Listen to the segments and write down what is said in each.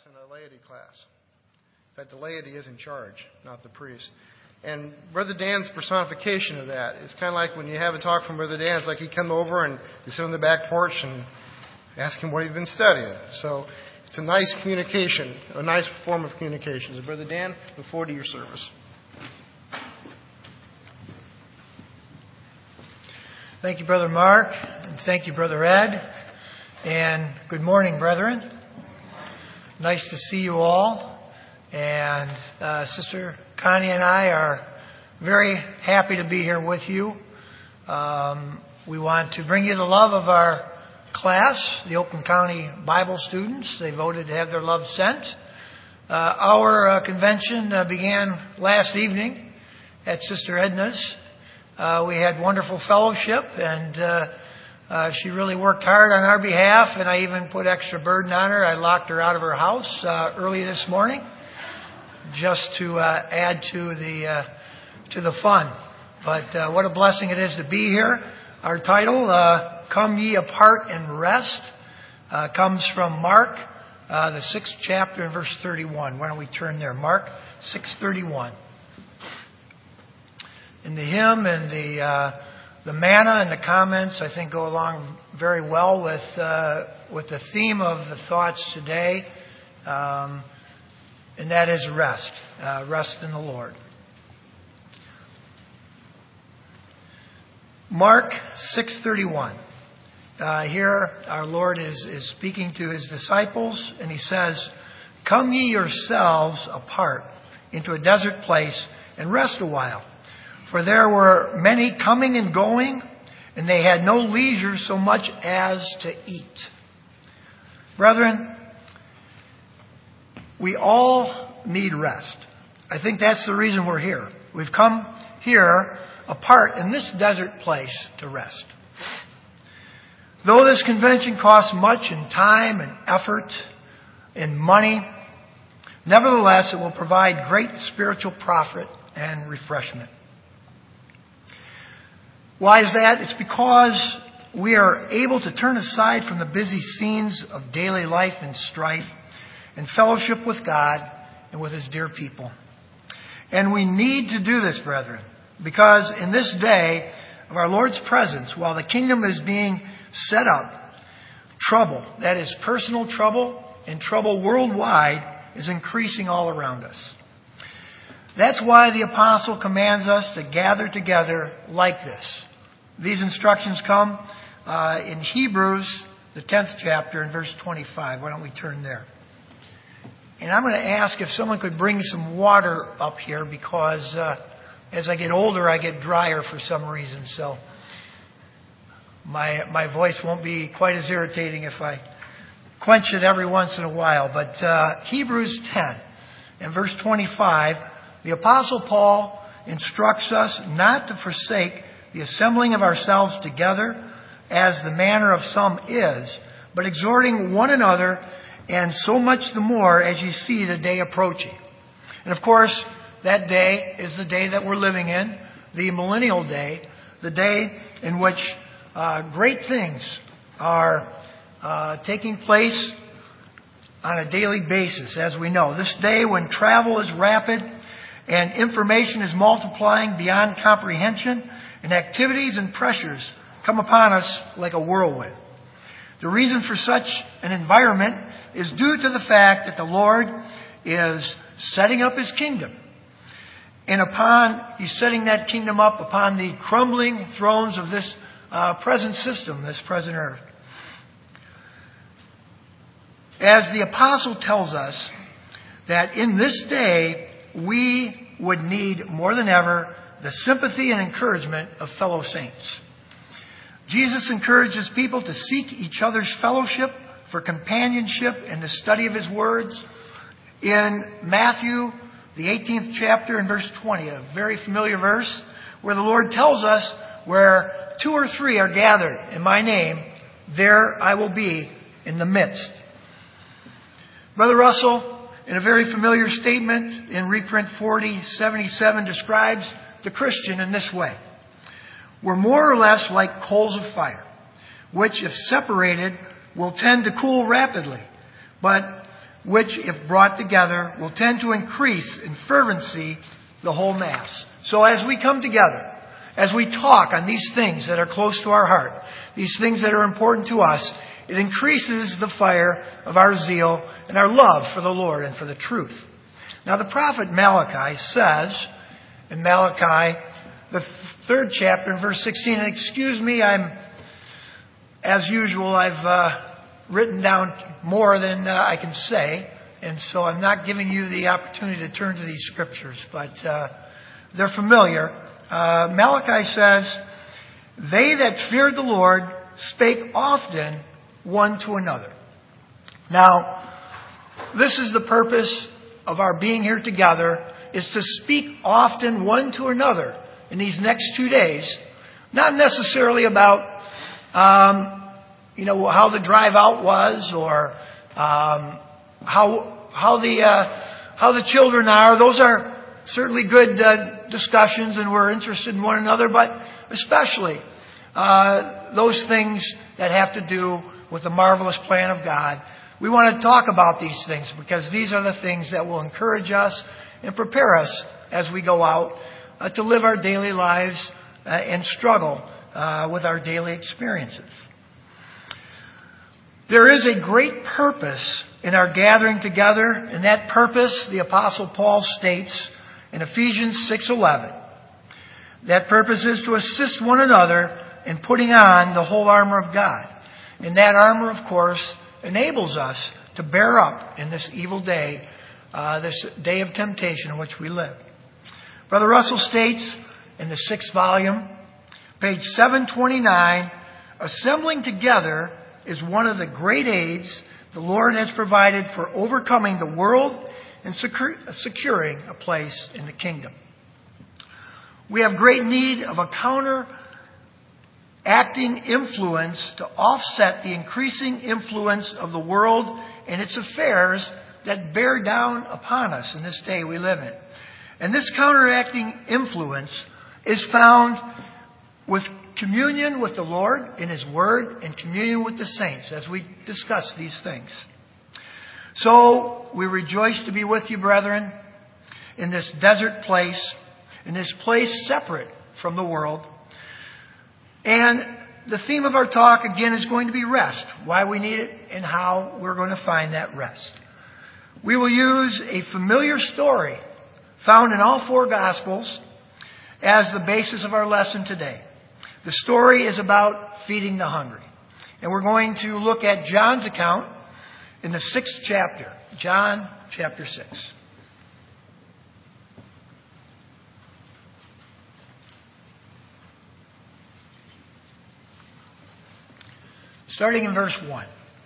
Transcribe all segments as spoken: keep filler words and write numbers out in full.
in a laity class. In fact, the laity is in charge, not the priest. And Brother Dan's personification of that is kind of like when you have a talk from Brother Dan. It's like he come over and you sit on the back porch and ask him what he's been studying. So it's a nice communication, a nice form of communication. So Brother Dan, look forward to your service. Thank you, Brother Mark, and thank you, Brother Ed, and good morning, brethren. Nice to see you all, and uh, Sister Connie and I are very happy to be here with you. Um, we want to bring you the love of our class, the Oakland County Bible students. They voted to have their love sent. Uh, our uh, convention uh, began last evening at Sister Edna's. Uh, we had wonderful fellowship, and uh, uh, she really worked hard on our behalf, and I even put extra burden on her. I locked her out of her house uh, early this morning just to uh, add to the uh, to the fun. But uh, what a blessing it is to be here. Our title, uh, Come Ye Apart and Rest, uh, comes from Mark, uh, the sixth chapter and verse thirty-one. Why don't we turn there? Mark six thirty-one. And the hymn and the uh, the manna and the comments, I think, go along very well with uh, with the theme of the thoughts today, um, and that is rest, uh, rest in the Lord. Mark six thirty-one. Uh, here, our Lord is is speaking to his disciples, and he says, "Come ye yourselves apart into a desert place and rest a while. For there were many coming and going, and they had no leisure so much as to eat." Brethren, we all need rest. I think that's the reason we're here. We've come here apart in this desert place to rest. Though this convention costs much in time and effort and money, nevertheless it will provide great spiritual profit and refreshment. Why is that? It's because we are able to turn aside from the busy scenes of daily life and strife and fellowship with God and with His dear people. And we need to do this, brethren, because in this day of our Lord's presence, while the kingdom is being set up, trouble, that is personal trouble and trouble worldwide, is increasing all around us. That's why the apostle commands us to gather together like this. These instructions come uh, in Hebrews, the tenth chapter, and verse twenty-five. Why don't we turn there? And I'm going to ask if someone could bring some water up here, because uh, as I get older, I get drier for some reason. So my my voice won't be quite as irritating if I quench it every once in a while. But uh, Hebrews ten and verse twenty-five, the Apostle Paul instructs us not to forsake the assembling of ourselves together, as the manner of some is, but exhorting one another, and so much the more as you see the day approaching. And of course, that day is the day that we're living in, the millennial day, the day in which uh, great things are uh, taking place on a daily basis, as we know. This day when travel is rapid and information is multiplying beyond comprehension, and activities and pressures come upon us like a whirlwind. The reason for such an environment is due to the fact that the Lord is setting up His kingdom. And upon, He's setting that kingdom up upon the crumbling thrones of this uh, present system, this present earth. As the apostle tells us that in this day we would need more than ever the sympathy and encouragement of fellow saints. Jesus encourages people to seek each other's fellowship for companionship and the study of His words. In Matthew, the eighteenth chapter and verse twenty, a very familiar verse, where the Lord tells us, where two or three are gathered in my name, there I will be in the midst. Brother Russell, in a very familiar statement in reprint forty seventy-seven, describes the Christian in this way: we're more or less like coals of fire, which, if separated, will tend to cool rapidly, but which, if brought together, will tend to increase in fervency the whole mass. So as we come together, as we talk on these things that are close to our heart, these things that are important to us, it increases the fire of our zeal and our love for the Lord and for the truth. Now the prophet Malachi says in Malachi, the third chapter, verse sixteen, and excuse me, I'm, as usual, I've uh, written down more than uh, I can say, and so I'm not giving you the opportunity to turn to these scriptures, but uh, they're familiar. Uh, Malachi says, "They that feared the Lord spake often one to another." Now, this is the purpose of our being here together, is to speak often one to another in these next two days. Not necessarily about, um, you know, how the drive out was, or um, how how the uh, how the children are. Those are certainly good uh, discussions, and we're interested in one another. But especially uh, those things that have to do with the marvelous plan of God. We want to talk about these things because these are the things that will encourage us and prepare us as we go out uh, to live our daily lives uh, and struggle uh, with our daily experiences. There is a great purpose in our gathering together, and that purpose, the Apostle Paul states in Ephesians six eleven. That purpose is to assist one another in putting on the whole armor of God. And that armor, of course, enables us to bear up in this evil day, uh, this day of temptation in which we live. Brother Russell states in the sixth volume, page seven twenty-nine, assembling together is one of the great aids the Lord has provided for overcoming the world and secure, securing a place in the kingdom. We have great need of a counter acting influence to offset the increasing influence of the world and its affairs that bear down upon us in this day we live in. And this counteracting influence is found with communion with the Lord in His Word and communion with the saints as we discuss these things. So we rejoice to be with you, brethren, in this desert place, in this place separate from the world. And the theme of our talk, again, is going to be rest. Why we need it and how we're going to find that rest. We will use a familiar story found in all four Gospels as the basis of our lesson today. The story is about feeding the hungry. And we're going to look at John's account in the sixth chapter. John chapter six. Starting in verse one.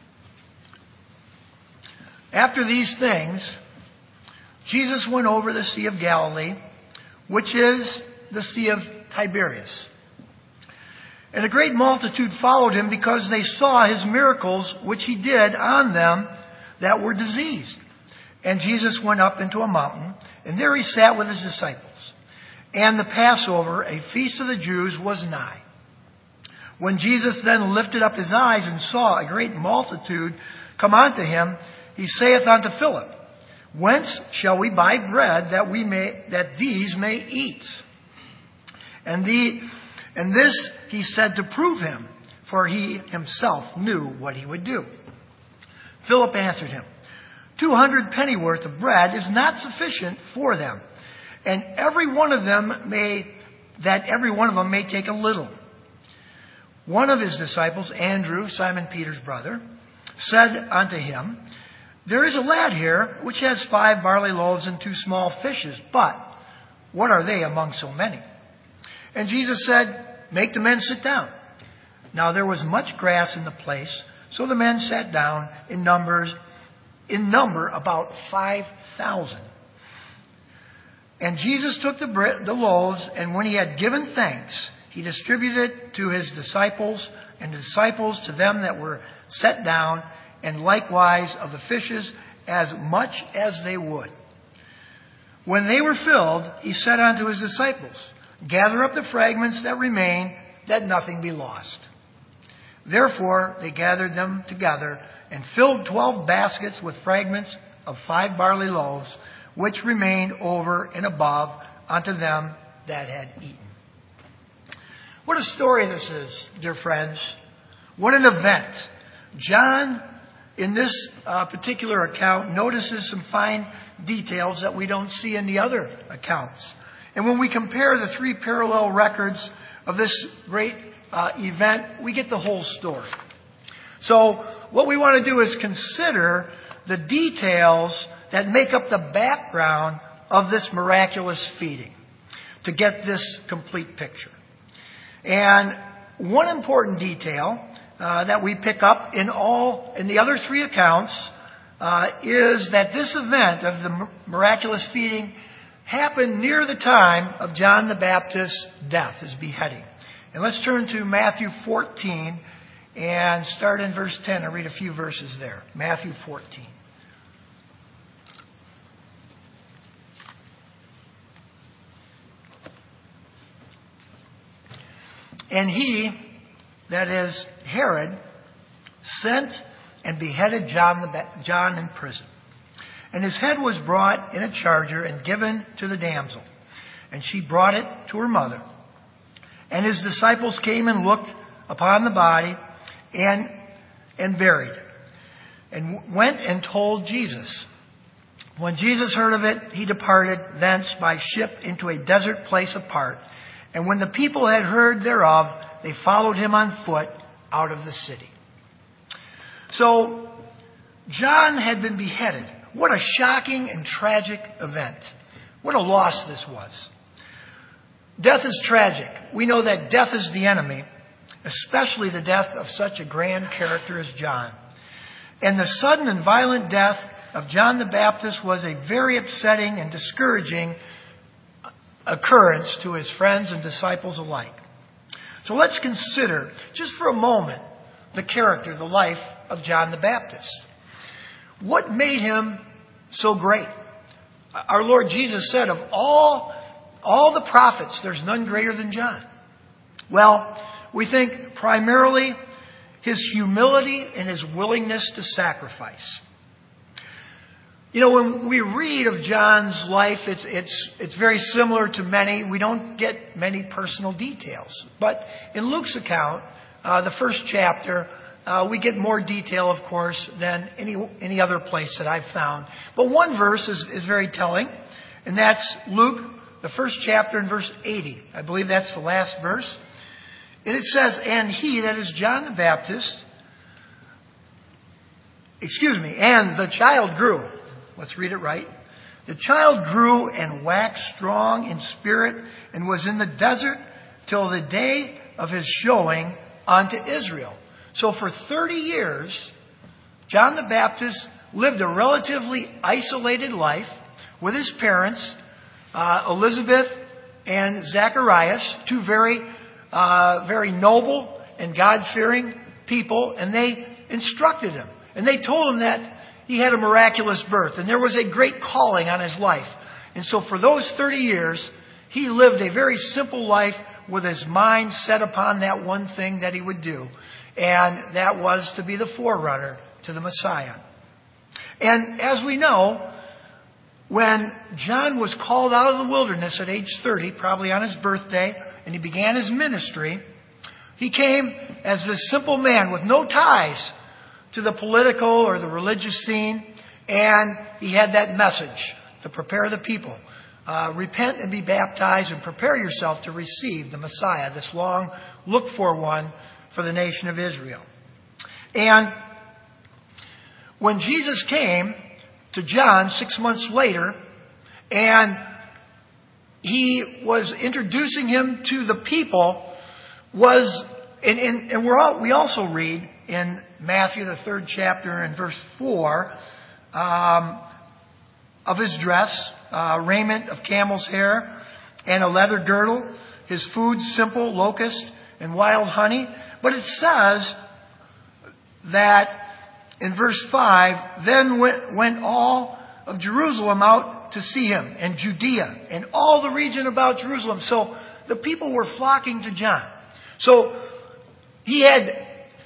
After these things, Jesus went over the Sea of Galilee, which is the Sea of Tiberias. And a great multitude followed him because they saw his miracles which he did on them that were diseased. And Jesus went up into a mountain, and there he sat with his disciples. And the Passover, a feast of the Jews, was nigh. When Jesus then lifted up his eyes and saw a great multitude come unto him, he saith unto Philip, Whence shall we buy bread that we may that these may eat? And the and this he said to prove him, for he himself knew what he would do. Philip answered him, Two hundred pennyworth of bread is not sufficient for them, and every one of them may that every one of them may take a little. One of his disciples, Andrew, Simon Peter's brother, said unto him, There is a lad here which has five barley loaves and two small fishes, but what are they among so many? And Jesus said, Make the men sit down. Now there was much grass in the place, so the men sat down in numbers, in number about five thousand. And Jesus took the bread, the loaves, and when he had given thanks, he distributed it to his disciples, and the disciples to them that were set down, and likewise of the fishes as much as they would. When they were filled, he said unto his disciples, Gather up the fragments that remain, that nothing be lost. Therefore they gathered them together and filled twelve baskets with fragments of five barley loaves, which remained over and above unto them that had eaten. What a story this is, dear friends. What an event. John, in this uh, particular account, notices some fine details that we don't see in the other accounts. And when we compare the three parallel records of this great uh, event, we get the whole story. So what we want to do is consider the details that make up the background of this miraculous feeding to get this complete picture. And one important detail uh, that we pick up in all in the other three accounts uh, is that this event of the miraculous feeding happened near the time of John the Baptist's death, his beheading. And let's turn to Matthew fourteen and start in verse ten and read a few verses there. Matthew fourteen. And he, that is Herod, sent and beheaded John, the ba- John in prison. And his head was brought in a charger and given to the damsel. And she brought it to her mother. And his disciples came and looked upon the body and, and buried it. And went and told Jesus. When Jesus heard of it, he departed thence by ship into a desert place apart. And when the people had heard thereof, they followed him on foot out of the city. So, John had been beheaded. What a shocking and tragic event. What a loss this was. Death is tragic. We know that death is the enemy, especially the death of such a grand character as John. And the sudden and violent death of John the Baptist was a very upsetting and discouraging occurrence to his friends and disciples alike. So let's consider, just for a moment, the character, the life of John the Baptist. What made him so great? Our Lord Jesus said, of all, all the prophets, there's none greater than John. Well, we think primarily his humility and his willingness to sacrifice. You know, when we read of John's life, it's, it's, it's very similar to many. We don't get many personal details. But in Luke's account, uh, the first chapter, uh, we get more detail, of course, than any, any other place that I've found. But one verse is, is very telling, and that's Luke, the first chapter, in verse eighty. I believe that's the last verse. And it says, and he, that is John the Baptist, excuse me, and the child grew. Let's read it right. The child grew and waxed strong in spirit and was in the desert till the day of his showing unto Israel. So for thirty years, John the Baptist lived a relatively isolated life with his parents, uh, Elizabeth and Zacharias, two very, uh, very noble and God-fearing people, and they instructed him. And they told him that he had a miraculous birth, and there was a great calling on his life. And so for those thirty years, he lived a very simple life with his mind set upon that one thing that he would do. And that was to be the forerunner to the Messiah. And as we know, when John was called out of the wilderness at age thirty, probably on his birthday, and he began his ministry, he came as this simple man with no ties to the political or the religious scene, and he had that message to prepare the people. Uh, repent and be baptized and prepare yourself to receive the Messiah, this long looked for one for the nation of Israel. And when Jesus came to John six months later, and he was introducing him to the people, was, and, and, and we're all, we also read in Matthew, the third chapter, and verse four, um, of his dress, uh, raiment of camel's hair, and a leather girdle, his food simple, locust and wild honey. But it says that in verse five, then went, went all of Jerusalem out to see him, and Judea, and all the region about Jerusalem. So the people were flocking to John. So he had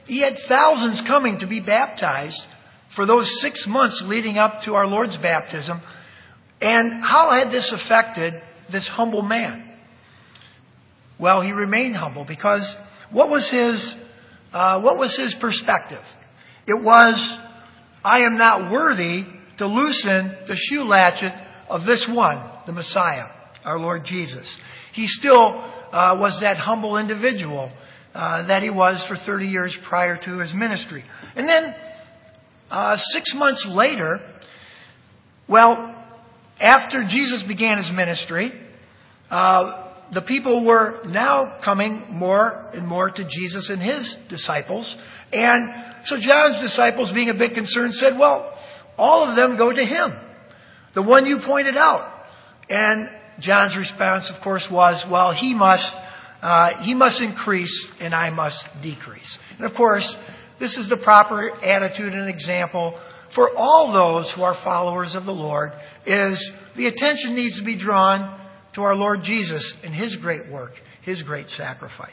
He had thousands coming to be baptized for those six months leading up to our Lord's baptism. And how had this affected this humble man? Well, he remained humble because what was his, uh, what was his perspective? It was, I am not worthy to loosen the shoe latchet of this one, the Messiah, our Lord Jesus. He still uh, was that humble individual uh, that he was for thirty years prior to his ministry. And then uh, six months later, well, after Jesus began his ministry, uh, the people were now coming more and more to Jesus and his disciples. And so John's disciples, being a bit concerned, said, well, all of them go to him, the one you pointed out. And John's response, of course, was, well, he must, uh, he must increase and I must decrease. And of course, this is the proper attitude and example for all those who are followers of the Lord, is the attention needs to be drawn to our Lord Jesus and his great work, his great sacrifice.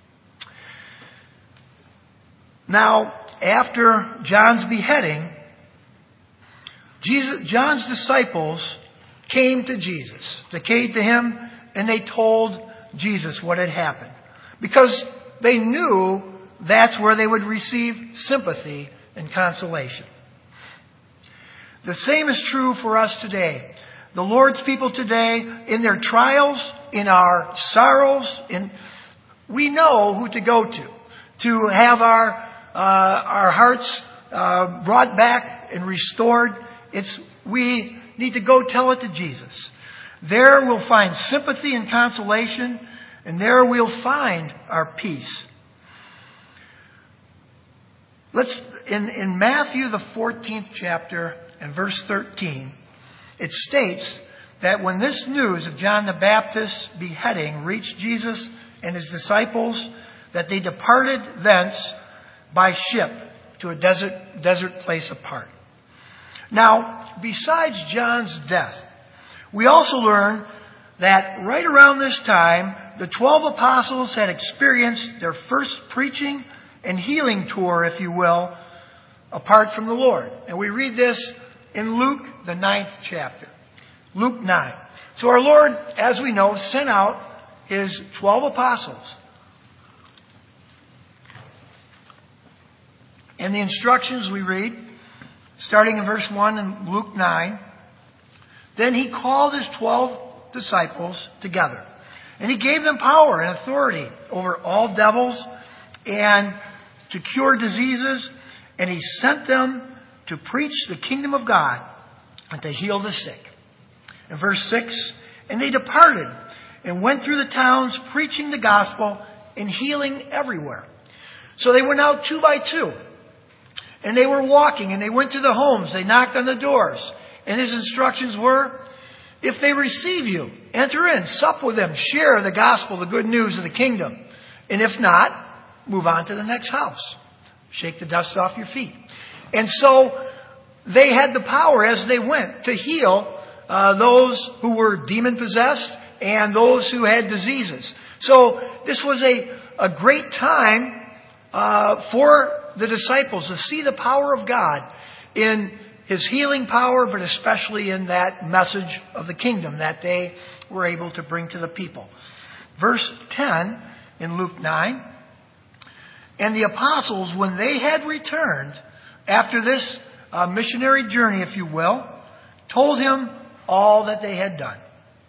Now, after John's beheading, Jesus, John's disciples came to Jesus. They came to him and they told Jesus what had happened, because they knew that's where they would receive sympathy and consolation. The same is true for us today. The Lord's people today, in their trials, in our sorrows, in, we know who to go to, to have our, uh, our hearts uh, brought back and restored. It's, we need to go tell it to Jesus. There we'll find sympathy and consolation, and there we'll find our peace. Let's, in, in Matthew, the fourteenth chapter, and verse thirteen, it states that when this news of John the Baptist's beheading reached Jesus and his disciples, that they departed thence by ship to a desert, desert place apart. Now, besides John's death, we also learn that right around this time, the twelve apostles had experienced their first preaching and healing tour, if you will, apart from the Lord. And we read this in Luke, the ninth chapter. Luke nine. So our Lord, as we know, sent out his twelve apostles. And the instructions we read, starting in verse one in Luke nine, then he called his twelve disciples together. And he gave them power and authority over all devils and to cure diseases. And he sent them to preach the kingdom of God and to heal the sick. In verse six, and they departed and went through the towns preaching the gospel and healing everywhere. So they went out two by two. And they were walking and they went to the homes. They knocked on the doors. And his instructions were, if they receive you, enter in, sup with them, share the gospel, the good news of the kingdom. And if not, move on to the next house. Shake the dust off your feet. And so they had the power as they went to heal uh, those who were demon-possessed and those who had diseases. So this was a, a great time uh, for the disciples to see the power of God in his healing power, but especially in that message of the kingdom that they were able to bring to the people. Verse ten in Luke nine, and the apostles, when they had returned after this uh, missionary journey, if you will, told him all that they had done.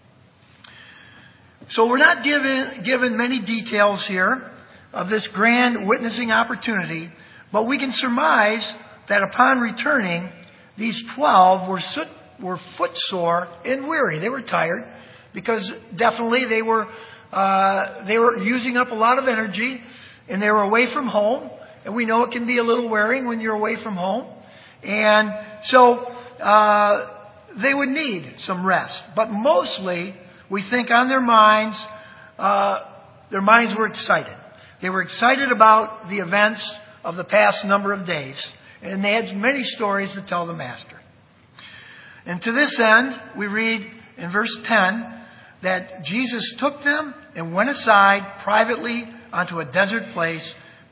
So we're not given, given many details here of this grand witnessing opportunity, but we can surmise that upon returning, these twelve were, soot, were footsore and weary. They were tired because definitely they were uh, they were using up a lot of energy, and they were away from home. And we know it can be a little wearing when you're away from home. And so uh, they would need some rest. But mostly, we think on their minds, uh, their minds were excited. They were excited about the events of the past number of days. And they had many stories to tell the Master. And to this end, we read in verse ten that Jesus took them and went aside privately onto a desert place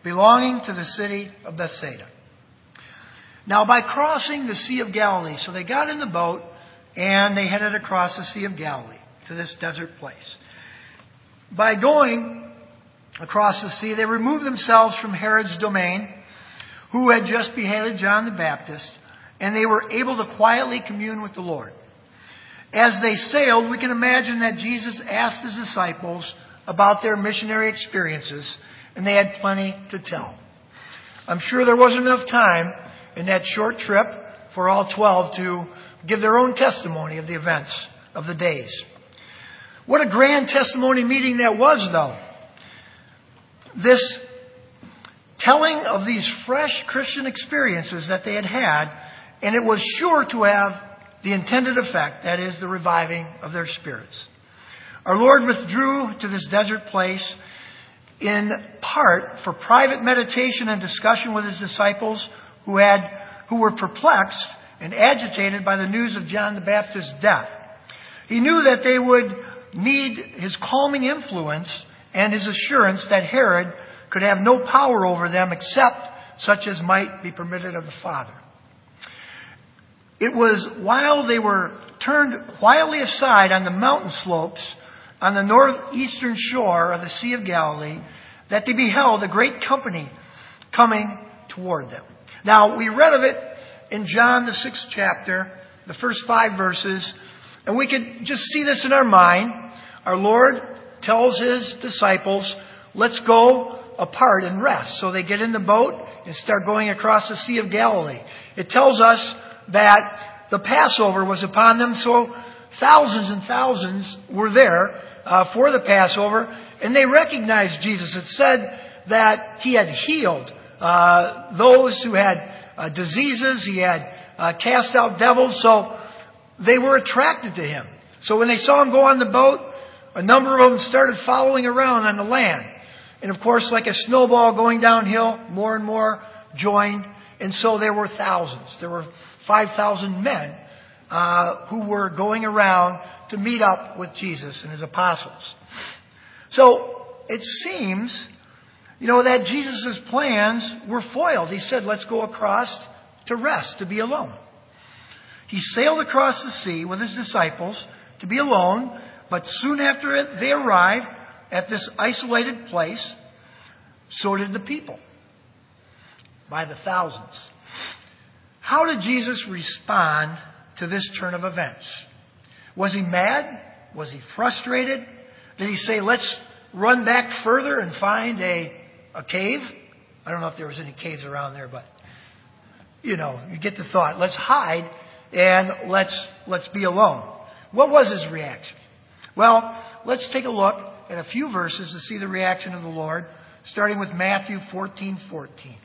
belonging to the city of Bethsaida. Now, by crossing the Sea of Galilee, so they got in the boat and they headed across the Sea of Galilee to this desert place. By going across the sea, they removed themselves from Herod's domain, who had just beheaded John the Baptist, and they were able to quietly commune with the Lord. As they sailed, we can imagine that Jesus asked his disciples about their missionary experiences, and they had plenty to tell. I'm sure there wasn't enough time in that short trip for all twelve to give their own testimony of the events of the days. What a grand testimony meeting that was, though. This telling of these fresh Christian experiences that they had had, and it was sure to have the intended effect, that is, the reviving of their spirits. Our Lord withdrew to this desert place in part for private meditation and discussion with his disciples who had who were perplexed and agitated by the news of John the Baptist's death. He knew that they would need his calming influence and his assurance that Herod could have no power over them except such as might be permitted of the Father. It was while they were turned quietly aside on the mountain slopes on the northeastern shore of the Sea of Galilee that they beheld a great company coming toward them. Now, we read of it in John, the sixth chapter, the first five verses, and we could just see this in our mind. Our Lord tells his disciples, let's go apart and rest. So they get in the boat and start going across the Sea of Galilee. It tells us that the Passover was upon them, so thousands and thousands were there uh, for the Passover, and they recognized Jesus. It said that he had healed uh, those who had uh, diseases. He had uh, cast out devils, so they were attracted to him. So when they saw him go on the boat, a number of them started following around on the land. And of course, like a snowball going downhill, more and more joined. And so there were thousands. There were five thousand men uh, who were going around to meet up with Jesus and his apostles. So it seems, you know, that Jesus' plans were foiled. He said, let's go across to rest, to be alone. He sailed across the sea with his disciples to be alone, but soon after it, they arrived at this isolated place. So did the people, by the thousands. How did Jesus respond to this turn of events? Was he mad? Was he frustrated? Did he say, let's run back further and find a, a cave? I don't know if there was any caves around there, but, you know, you get the thought. Let's hide and let's, let's be alone. What was his reaction? Well, let's take a look at a few verses to see the reaction of the Lord, starting with Matthew fourteen fourteen.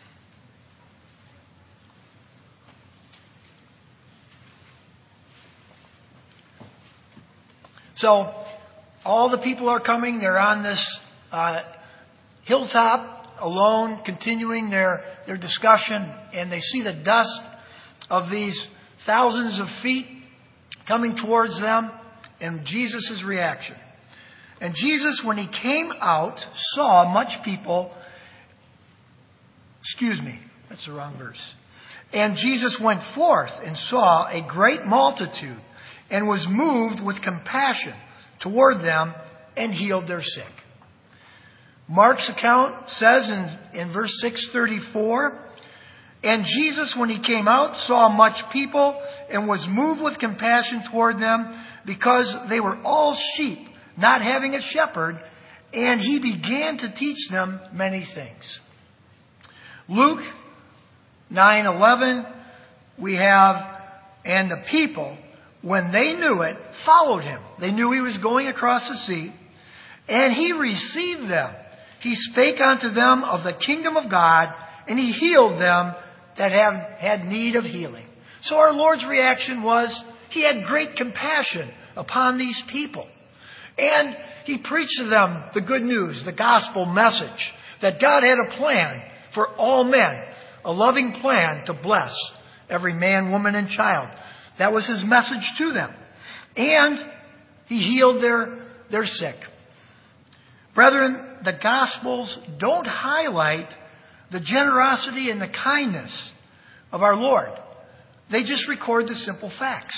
So, all the people are coming. They're on this uh, hilltop, alone, continuing their, their discussion, and they see the dust of these thousands of feet coming towards them, and Jesus' reaction. And Jesus, when he came out, saw much people. Excuse me, that's the wrong verse. And Jesus went forth and saw a great multitude and was moved with compassion toward them and healed their sick. Mark's account says in, in verse six thirty-four, and Jesus, when he came out, saw much people and was moved with compassion toward them because they were all sheep, not having a shepherd, and he began to teach them many things. Luke nine eleven, we have, and the people, when they knew it, followed him. They knew he was going across the sea, and he received them. He spake unto them of the kingdom of God, and he healed them that have had need of healing. So our Lord's reaction was, he had great compassion upon these people. And he preached to them the good news, the gospel message, that God had a plan for all men, a loving plan to bless every man, woman, and child. That was his message to them. And he healed their, their sick. Brethren, the Gospels don't highlight the generosity and the kindness of our Lord. They just record the simple facts.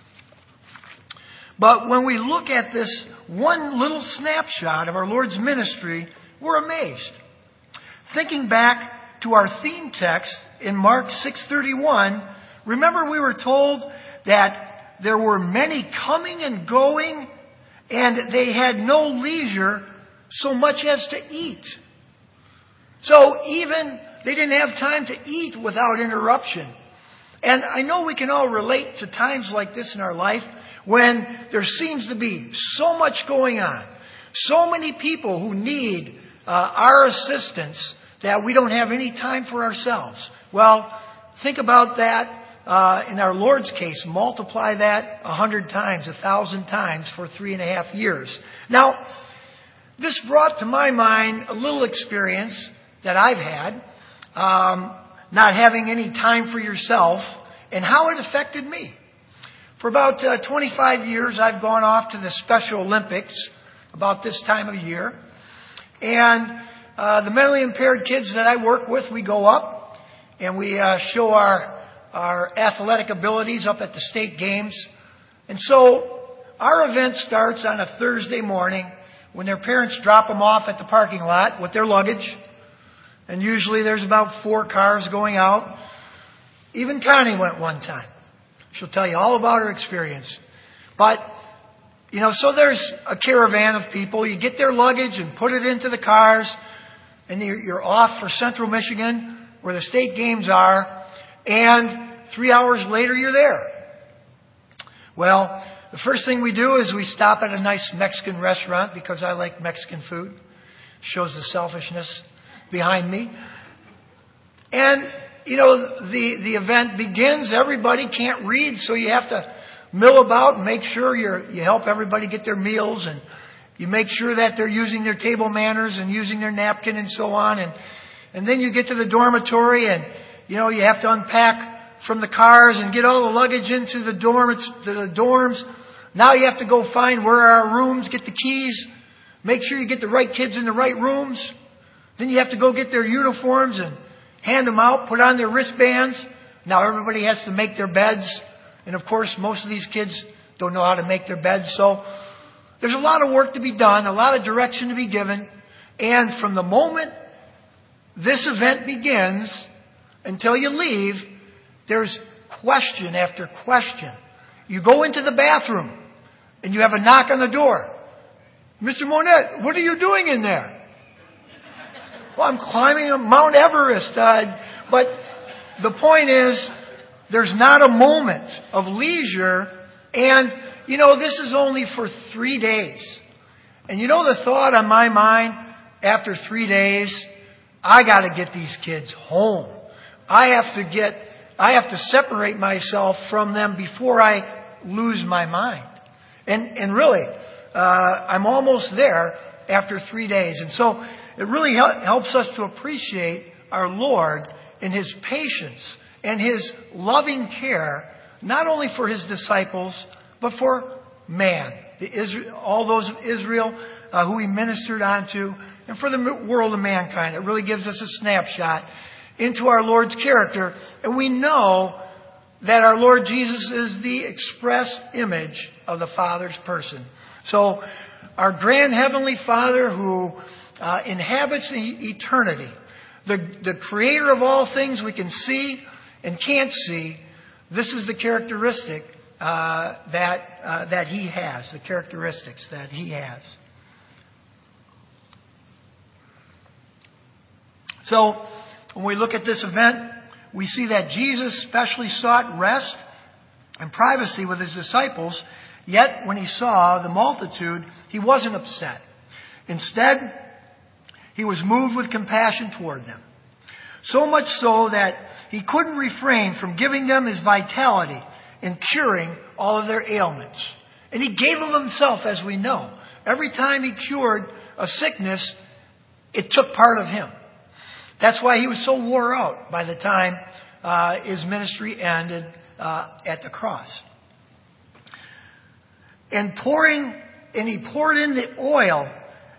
But when we look at this one little snapshot of our Lord's ministry, we're amazed. Thinking back to our theme text in Mark six thirty-one, remember we were told that there were many coming and going, and they had no leisure so much as to eat. So even they didn't have time to eat without interruption. And I know we can all relate to times like this in our life when there seems to be so much going on, so many people who need uh, our assistance that we don't have any time for ourselves. Well, think about that uh, in our Lord's case. Multiply that a hundred times, a thousand times for three and a half years. Now, this brought to my mind a little experience that I've had, um, not having any time for yourself, and how it affected me. For about uh, twenty-five years, I've gone off to the Special Olympics about this time of year. And uh, the mentally impaired kids that I work with, we go up and we uh, show our, our athletic abilities up at the state games. And so our event starts on a Thursday morning when their parents drop them off at the parking lot with their luggage. And usually there's about four cars going out. Even Connie went one time. She'll tell you all about her experience. But, you know, so there's a caravan of people. You get their luggage and put it into the cars, and you're off for Central Michigan, where the state games are, and three hours later you're there. Well, the first thing we do is we stop at a nice Mexican restaurant because I like Mexican food. Shows the selfishness behind me. And, you know, the, the event begins. Everybody can't read, so you have to mill about and make sure you're, you help everybody get their meals, and you make sure that they're using their table manners and using their napkin and so on. And, and then you get to the dormitory, and, you know, you have to unpack from the cars and get all the luggage into the dorms. The dorms. Now you have to go find where are our rooms, get the keys, make sure you get the right kids in the right rooms. Then you have to go get their uniforms and hand them out, put on their wristbands. Now everybody has to make their beds. And of course, most of these kids don't know how to make their beds. So there's a lot of work to be done, a lot of direction to be given. And from the moment this event begins until you leave, there's question after question. You go into the bathroom and you have a knock on the door. Mister Monette, what are you doing in there? Well, I'm climbing Mount Everest. Uh, but the point is, there's not a moment of leisure. And, you know, this is only for three days. And you know the thought on my mind after three days, I got to get these kids home. I have to get, I have to separate myself from them before I lose my mind. And, and really, uh, I'm almost there after three days. And so it really helps us to appreciate our Lord in His patience and His loving care, not only for His disciples, but for man, the Israel, all those of Israel uh, who He ministered unto, and for the world of mankind. It really gives us a snapshot into our Lord's character. And we know that our Lord Jesus is the express image of the Father's person. So our grand Heavenly Father who uh, inhabits the eternity, the, the creator of all things we can see and can't see, this is the characteristic uh, that, uh, that He has, the characteristics that He has. So when we look at this event, we see that Jesus specially sought rest and privacy with His disciples, yet when He saw the multitude, He wasn't upset. Instead, He was moved with compassion toward them. So much so that He couldn't refrain from giving them His vitality in curing all of their ailments. And He gave them Himself, as we know. Every time He cured a sickness, it took part of Him. That's why He was so wore out by the time uh, His ministry ended uh, at the cross. And pouring, and He poured in the oil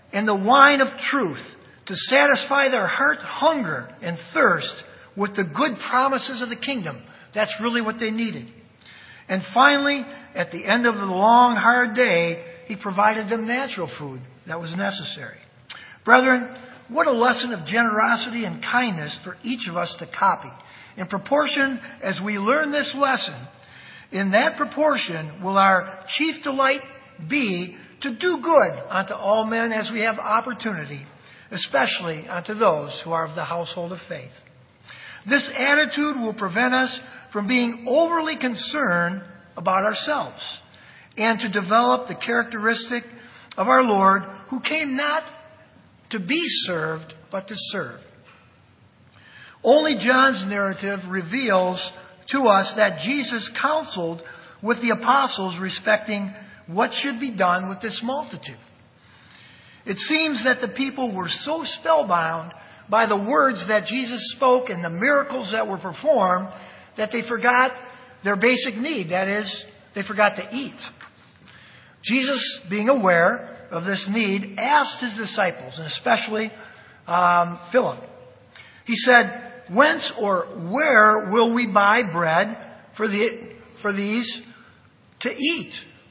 and the wine of truth to satisfy their heart hunger and thirst with the good promises of the kingdom. That's really what they needed. And finally, at the end of the long, hard day, He provided them natural food that was necessary. Brethren, what a lesson of generosity and kindness for each of us to copy. In proportion as we learn this lesson, in that proportion will our chief delight be to do good unto all men as we have opportunity, especially unto those who are of the household of faith. This attitude will prevent us from being overly concerned about ourselves and to develop the characteristic of our Lord, who came not to be served, but to serve. Only John's narrative reveals to us that Jesus counseled with the apostles respecting what should be done with this multitude. It seems that the people were so spellbound by the words that Jesus spoke and the miracles that were performed that they forgot their basic need. That is, they forgot to eat. Jesus, being aware of this need, asked His disciples, and especially um, Philip. He said, "Whence or where will we buy bread for the for these to eat?"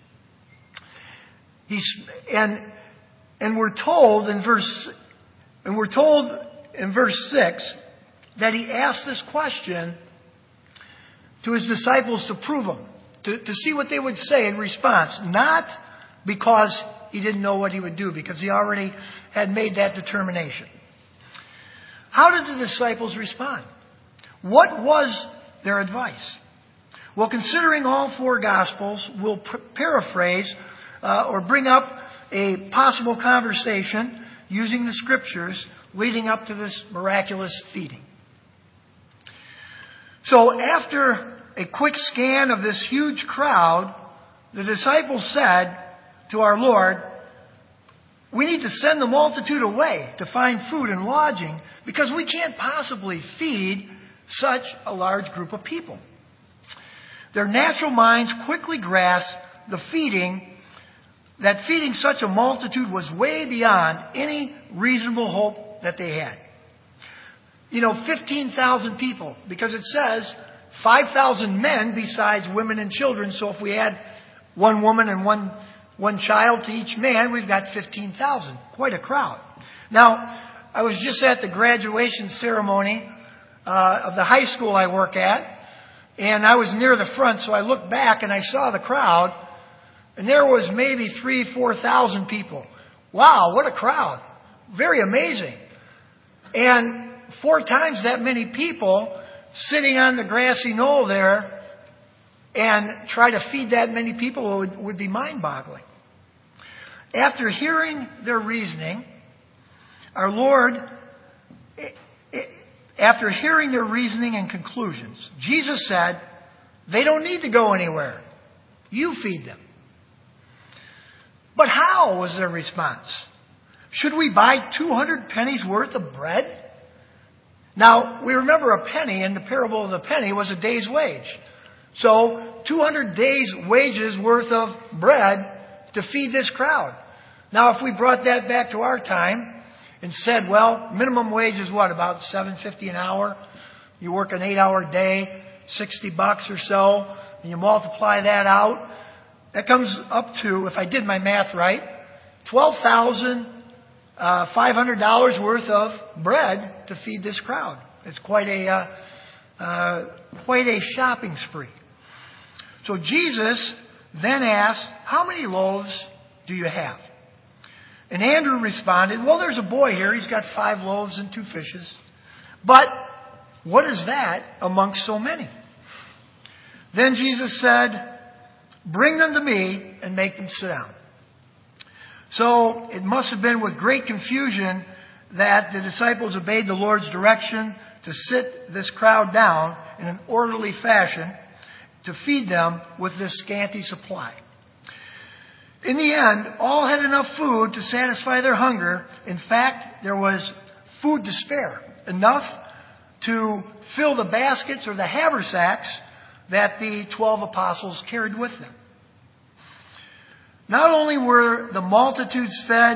He's and and we're told in verse and we're told in verse six that He asked this question to His disciples to prove them, to, to see what they would say in response, not because He didn't know what He would do, because He already had made that determination. How did the disciples respond? What was their advice? Well, considering all four Gospels, we'll pr- paraphrase uh, or bring up a possible conversation using the Scriptures leading up to this miraculous feeding. So after a quick scan of this huge crowd, the disciples said to our Lord, "We need to send the multitude away to find food and lodging because we can't possibly feed such a large group of people." Their natural minds quickly grasped the feeding, that feeding such a multitude was way beyond any reasonable hope that they had. You know, fifteen thousand people, because it says five thousand men besides women and children. So if we add one woman and one one child to each man, we've got fifteen thousand. Quite a crowd. Now, I was just at the graduation ceremony uh, of the high school I work at, and I was near the front, so I looked back and I saw the crowd, and there was maybe three, four thousand people. Wow, what a crowd! Very amazing. And four times that many people sitting on the grassy knoll there and try to feed that many people would, would be mind-boggling. After hearing their reasoning, our Lord, after hearing their reasoning and conclusions, Jesus said, "They don't need to go anywhere. You feed them." But how was their response? Should we buy two hundred pennies worth of bread? Now, we remember a penny in the parable of the penny was a day's wage. So, two hundred days' wages worth of bread to feed this crowd. Now, if we brought that back to our time and said, well, minimum wage is what, about seven fifty an hour? You work an eight-hour day, sixty bucks or so, and you multiply that out, that comes up to, if I did my math right, twelve thousand five hundred dollars worth of bread to feed this crowd. It's quite a uh, uh, quite a shopping spree. So Jesus then asked, "How many loaves do you have?" And Andrew responded, "Well, there's a boy here. He's got five loaves and two fishes. But what is that amongst so many?" Then Jesus said, "Bring them to me and make them sit down." So it must have been with great confusion that the disciples obeyed the Lord's direction to sit this crowd down in an orderly fashion to feed them with this scanty supply. In the end, all had enough food to satisfy their hunger. In fact, there was food to spare, enough to fill the baskets or the haversacks that the twelve apostles carried with them. Not only were the multitudes fed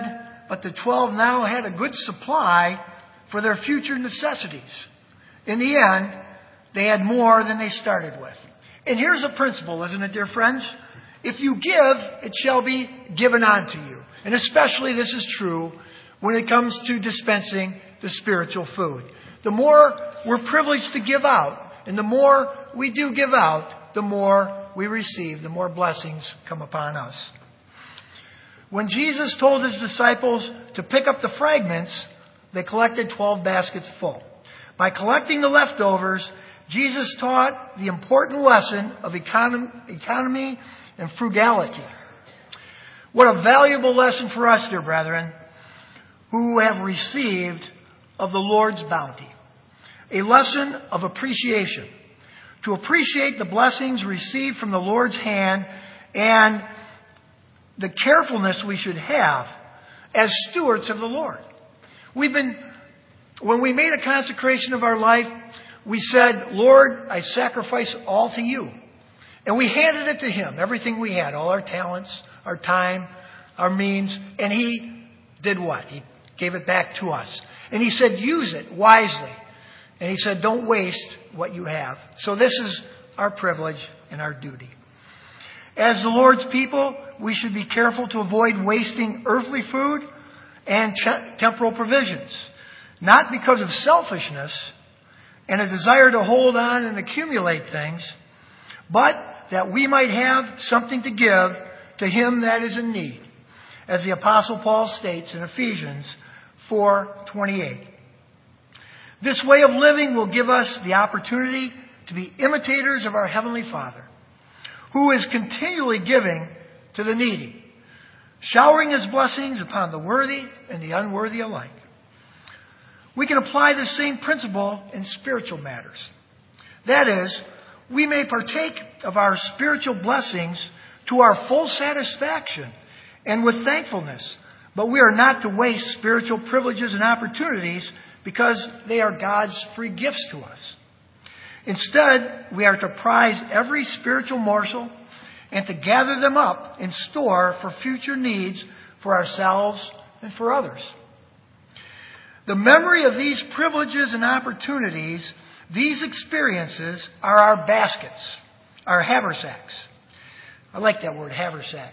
but the twelve now had a good supply for their future necessities. In the end, they had more than they started with. And here's a principle, isn't it, dear friends? If you give, it shall be given unto you. And especially this is true when it comes to dispensing the spiritual food. The more we're privileged to give out, and the more we do give out, the more we receive, the more blessings come upon us. When Jesus told his disciples to pick up the fragments, they collected twelve baskets full. By collecting the leftovers, Jesus taught the important lesson of economy and frugality. What a valuable lesson for us, dear brethren, who have received of the Lord's bounty. A lesson of appreciation. To appreciate the blessings received from the Lord's hand and the carefulness we should have as stewards of the Lord. We've been, when we made a consecration of our life, we said, Lord, I sacrifice all to you. And we handed it to him, everything we had, all our talents, our time, our means. And he did what? He gave it back to us. And he said, use it wisely. And he said, don't waste what you have. So this is our privilege and our duty. As the Lord's people, we should be careful to avoid wasting earthly food and ch- temporal provisions. Not because of selfishness and a desire to hold on and accumulate things, but that we might have something to give to him that is in need. As the Apostle Paul states in Ephesians four twenty-eight. This way of living will give us the opportunity to be imitators of our Heavenly Father, who is continually giving to the needy, showering his blessings upon the worthy and the unworthy alike. We can apply this same principle in spiritual matters. That is, we may partake of our spiritual blessings to our full satisfaction and with thankfulness, but we are not to waste spiritual privileges and opportunities because they are God's free gifts to us. Instead, we are to prize every spiritual morsel and to gather them up in store for future needs for ourselves and for others. The memory of these privileges and opportunities, these experiences, are our baskets, our haversacks. I like that word, haversack.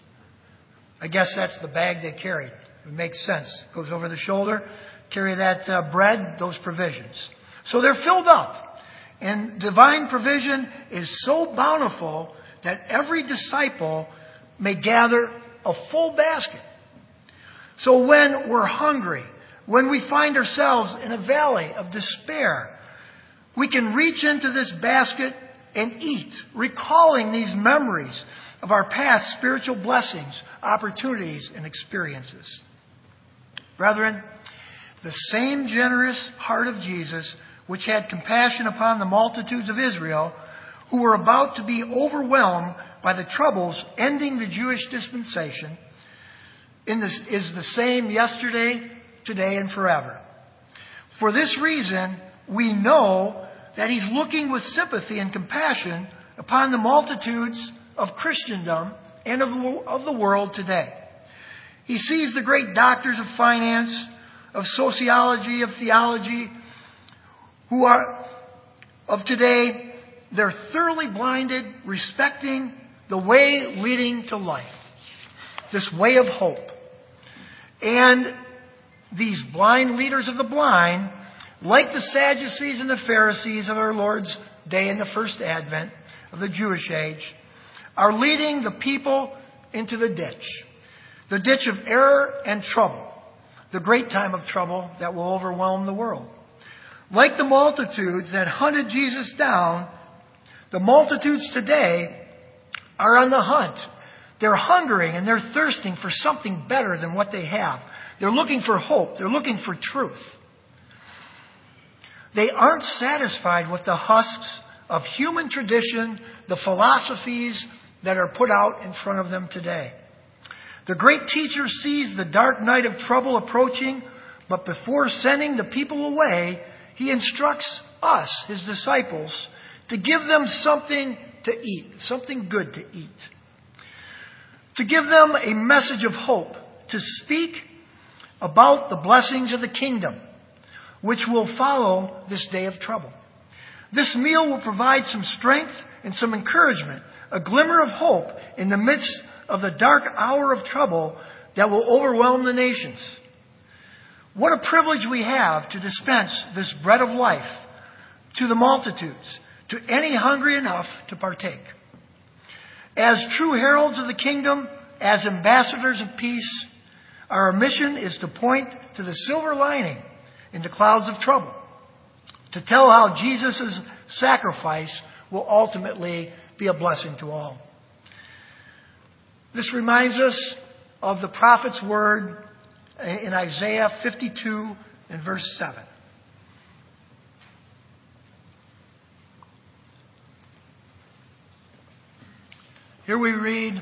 I guess that's the bag they carried. It makes sense. Goes over the shoulder, carry that uh, bread, those provisions. So they're filled up. And divine provision is so bountiful that every disciple may gather a full basket. So when we're hungry, when we find ourselves in a valley of despair, we can reach into this basket and eat, recalling these memories of our past spiritual blessings, opportunities, and experiences. Brethren, the same generous heart of Jesus, which had compassion upon the multitudes of Israel, who were about to be overwhelmed by the troubles ending the Jewish dispensation, in this, is the same yesterday, today, and forever. For this reason, we know that he's looking with sympathy and compassion upon the multitudes of Christendom and of the, of the world today. He sees the great doctors of finance, of sociology, of theology, who are of today. They're thoroughly blinded, respecting the way leading to life, this way of hope. And these blind leaders of the blind, like the Sadducees and the Pharisees of our Lord's day in the first advent of the Jewish age, are leading the people into the ditch, the ditch of error and trouble, the great time of trouble that will overwhelm the world. Like the multitudes that hunted Jesus down, the multitudes today are on the hunt. They're hungering and they're thirsting for something better than what they have. They're looking for hope. They're looking for truth. They aren't satisfied with the husks of human tradition, the philosophies that are put out in front of them today. The great teacher sees the dark night of trouble approaching, but before sending the people away, he instructs us, his disciples, to give them something to eat, something good to eat. To give them a message of hope, to speak about the blessings of the kingdom, which will follow this day of trouble. This meal will provide some strength and some encouragement, a glimmer of hope in the midst of the dark hour of trouble that will overwhelm the nations. What a privilege we have to dispense this bread of life to the multitudes, to any hungry enough to partake. As true heralds of the kingdom, as ambassadors of peace, our mission is to point to the silver lining in the clouds of trouble, to tell how Jesus' sacrifice will ultimately be a blessing to all. This reminds us of the prophet's word in Isaiah fifty-two and verse seven. Here we read,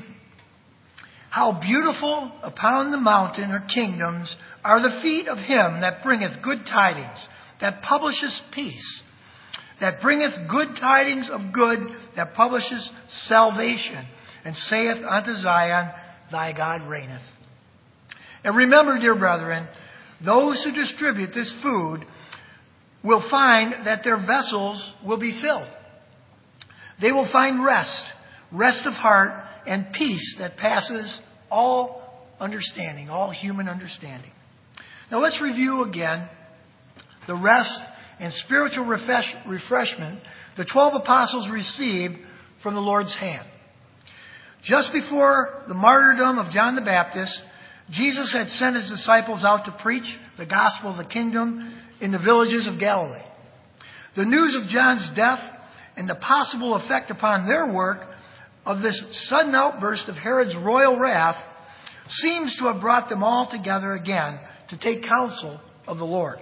"How beautiful upon the mountain or kingdoms are the feet of him that bringeth good tidings, that publisheth peace, that bringeth good tidings of good, that publisheth salvation, and saith unto Zion, thy God reigneth." And remember, dear brethren, those who distribute this food will find that their vessels will be filled. They will find rest, rest of heart, and peace that passes all understanding, all human understanding. Now let's review again the rest and spiritual refresh, refreshment the twelve apostles received from the Lord's hand. Just before the martyrdom of John the Baptist, Jesus had sent his disciples out to preach the gospel of the kingdom in the villages of Galilee. The news of John's death and the possible effect upon their work of this sudden outburst of Herod's royal wrath seems to have brought them all together again to take counsel of the Lord.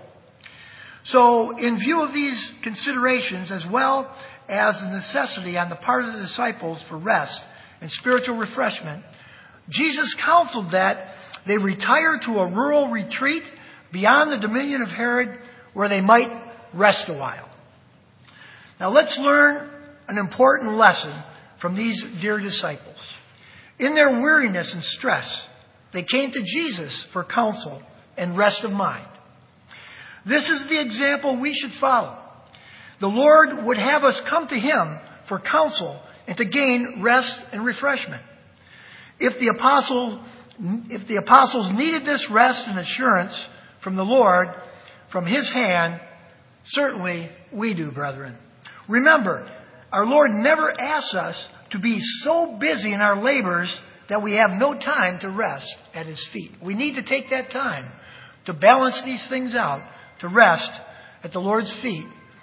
So, in view of these considerations, as well as the necessity on the part of the disciples for rest and spiritual refreshment, Jesus counseled that they retire to a rural retreat beyond the dominion of Herod where they might rest a while. Now let's learn an important lesson from these dear disciples. In their weariness and stress, they came to Jesus for counsel and rest of mind. This is the example we should follow. The Lord would have us come to Him for counsel and to gain rest and refreshment. If the apostle, if the apostles needed this rest and assurance from the Lord, from His hand, certainly we do, brethren. Remember, our Lord never asks us to be so busy in our labors that we have no time to rest at His feet. We need to take that time to balance these things out, to rest at the Lord's feet.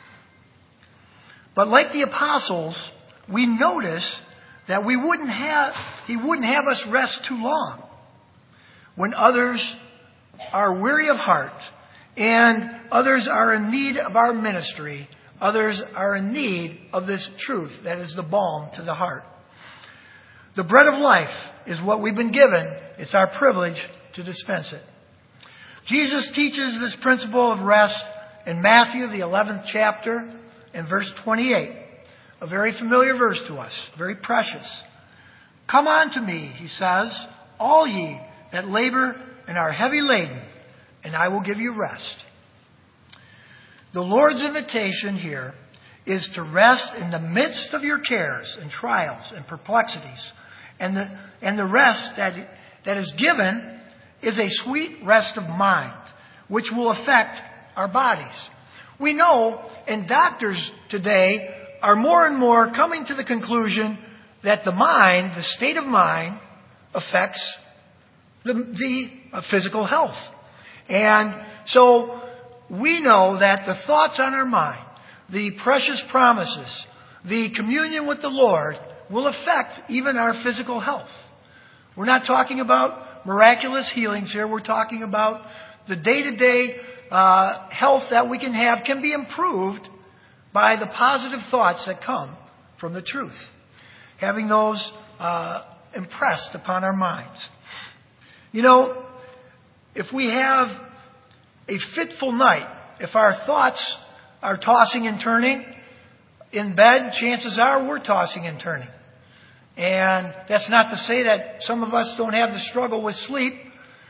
But like the apostles, we notice that we wouldn't have, He wouldn't have us rest too long. When others are weary of heart and others are in need of our ministry, others are in need of this truth that is the balm to the heart. The bread of life is what we've been given. It's our privilege to dispense it. Jesus teaches this principle of rest in Matthew, the eleventh chapter, in verse twenty-eight. A very familiar verse to us, very precious. "Come unto me," He says, "all ye that labor and are heavy laden, and I will give you rest." The Lord's invitation here is to rest in the midst of your cares and trials and perplexities. And the, and the rest that, that is given is a sweet rest of mind, which will affect our bodies. We know, and doctors today are more and more coming to the conclusion that the mind, the state of mind, affects the, the uh, physical health. And so we know that the thoughts on our mind, the precious promises, the communion with the Lord will affect even our physical health. We're not talking about miraculous healings here. We're talking about the day-to-day uh, health that we can have can be improved by the positive thoughts that come from the truth. Having those uh, impressed upon our minds. You know, if we have a fitful night, if our thoughts are tossing and turning in bed, chances are we're tossing and turning. And that's not to say that some of us don't have the struggle with sleep.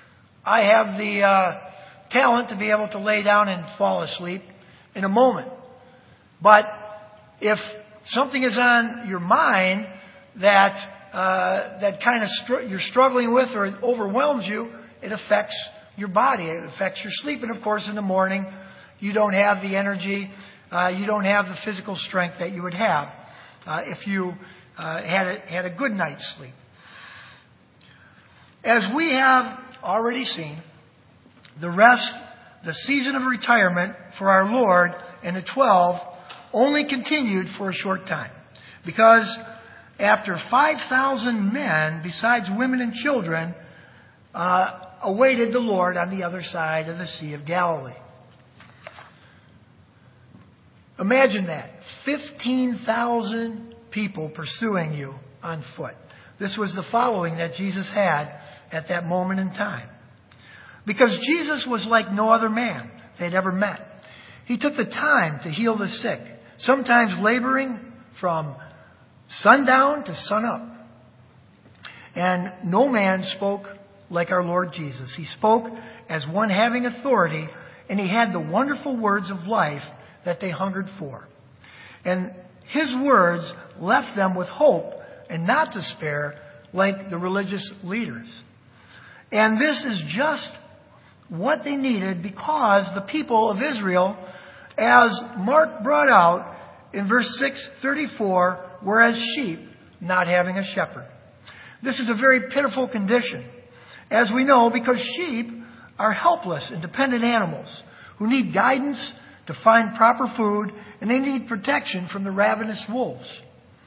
I have the uh, talent to be able to lay down and fall asleep in a moment. But if something is on your mind that uh, that kind of str- you're struggling with or it overwhelms you, it affects your body. It affects your sleep. And of course, in the morning, you don't have the energy, uh, you don't have the physical strength that you would have uh, if you uh, had a, had a good night's sleep. As we have already seen, the rest, the season of retirement for our Lord and the twelve only continued for a short time. Because after five thousand men, besides women and children, uh, awaited the Lord on the other side of the Sea of Galilee. Imagine that. fifteen thousand people pursuing you on foot. This was the following that Jesus had at that moment in time. Because Jesus was like no other man they'd ever met. He took the time to heal the sick, sometimes laboring from sundown to sunup. And no man spoke like our Lord Jesus. He spoke as one having authority, and he had the wonderful words of life that they hungered for. And his words left them with hope and not despair like the religious leaders. And this is just what they needed, because the people of Israel, as Mark brought out in verse six thirty-four, were as sheep not having a shepherd. This is a very pitiful condition, as we know, because sheep are helpless and dependent animals who need guidance to find proper food, and they need protection from the ravenous wolves.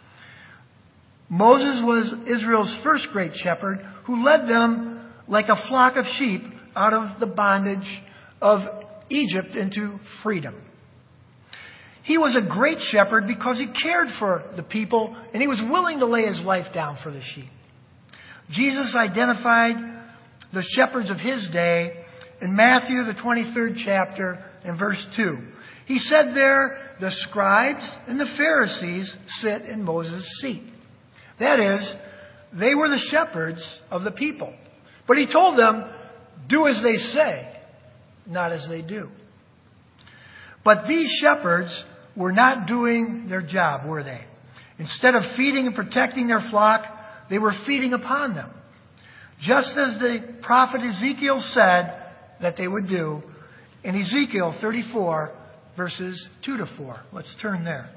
Moses was Israel's first great shepherd who led them like a flock of sheep out of the bondage of Egypt into freedom. He was a great shepherd because he cared for the people and he was willing to lay his life down for the sheep. Jesus identified the shepherds of his day in Matthew, the twenty-third chapter, and verse two. He said there, the scribes and the Pharisees sit in Moses' seat. That is, they were the shepherds of the people. But he told them, do as they say, not as they do. But these shepherds were not doing their job, were they? Instead of feeding and protecting their flock, they were feeding upon them. Just as the prophet Ezekiel said that they would do in Ezekiel thirty-four, verses two to four. Let's turn there.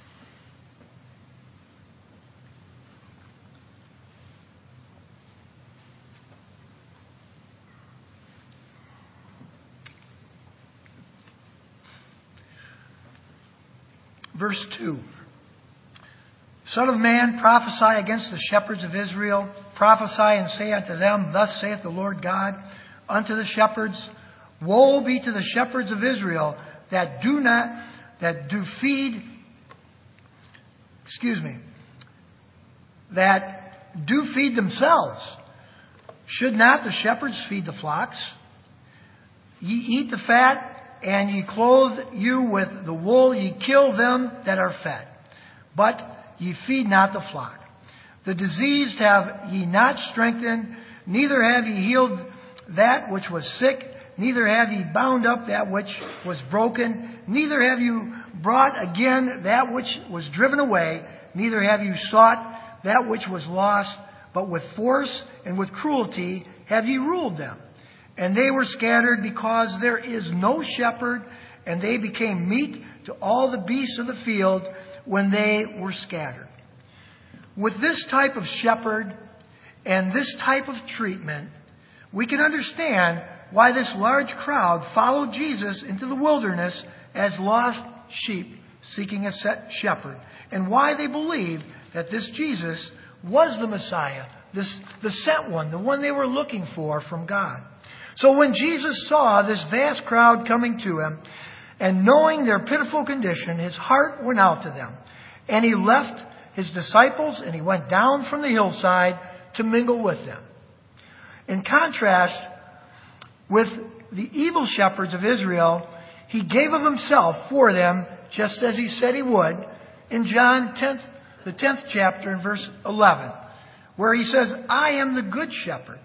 Verse two. Son of man, prophesy against the shepherds of Israel. Prophesy and say unto them, thus saith the Lord God unto the shepherds, woe be to the shepherds of Israel that do not, that do feed, excuse me, that do feed themselves. Should not the shepherds feed the flocks? Ye eat the fat, and ye clothe you with the wool, ye kill them that are fed. But ye feed not the flock. The diseased have ye not strengthened, neither have ye healed that which was sick, neither have ye bound up that which was broken, neither have you brought again that which was driven away, neither have you sought that which was lost, but with force and with cruelty have ye ruled them. And they were scattered because there is no shepherd, and they became meat to all the beasts of the field when they were scattered. With this type of shepherd and this type of treatment, we can understand why this large crowd followed Jesus into the wilderness as lost sheep seeking a set shepherd, and why they believed that this Jesus was the Messiah, this, the sent one, the one they were looking for from God. So when Jesus saw this vast crowd coming to him, and knowing their pitiful condition, his heart went out to them. And he left his disciples and he went down from the hillside to mingle with them. In contrast with the evil shepherds of Israel, he gave of himself for them, just as he said he would, in John tenth, the tenth chapter and verse eleven, where he says, I am the good shepherd.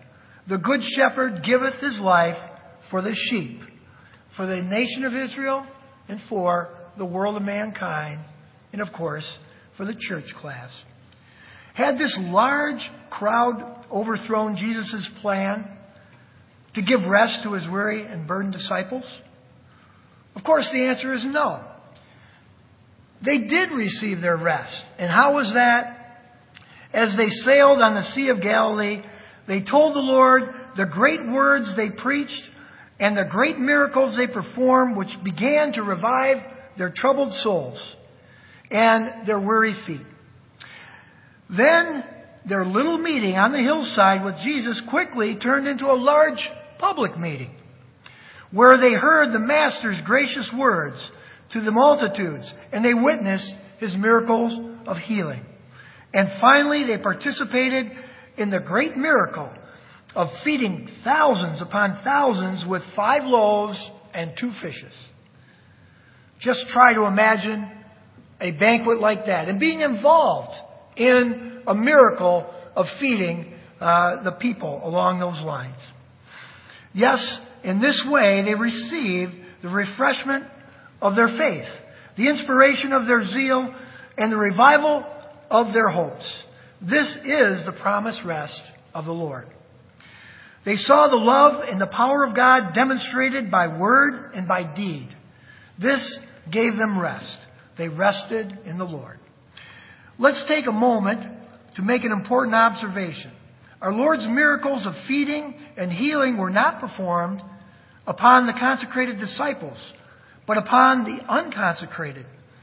the good shepherd giveth his life for the sheep, for the nation of Israel, and for the world of mankind, and of course, for the church class. Had this large crowd overthrown Jesus' plan to give rest to his weary and burdened disciples? Of course, the answer is no. They did receive their rest. And how was that? As they sailed on the Sea of Galilee, they told the Lord the great words they preached and the great miracles they performed, which began to revive their troubled souls and their weary feet. Then their little meeting on the hillside with Jesus quickly turned into a large public meeting, where they heard the Master's gracious words to the multitudes, and they witnessed his miracles of healing. And finally, they participated in the great miracle of feeding thousands upon thousands with five loaves and two fishes. Just try to imagine a banquet like that and being involved in a miracle of feeding uh, the people along those lines. Yes, in this way they received the refreshment of their faith, the inspiration of their zeal, and the revival of their hopes. This is the promised rest of the Lord. They saw the love and the power of God demonstrated by word and by deed. This gave them rest. They rested in the Lord. Let's take a moment to make an important observation. Our Lord's miracles of feeding and healing were not performed upon the consecrated disciples, but upon the unconsecrated.